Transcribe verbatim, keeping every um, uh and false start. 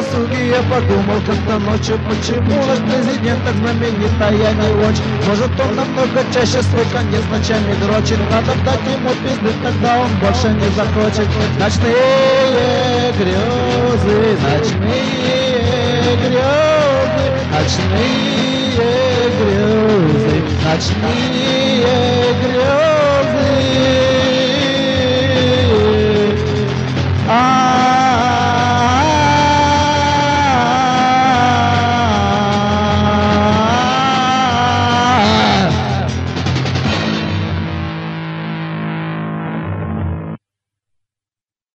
досуге я подумал как-то ночью, почему наш президент так знаменитая не очень. Может он намного чаще свой конец ночами дрочит. Надо дать ему пизды, тогда он больше не захочет. Ночные грезы, ночные грезы, ночные грезы, ночные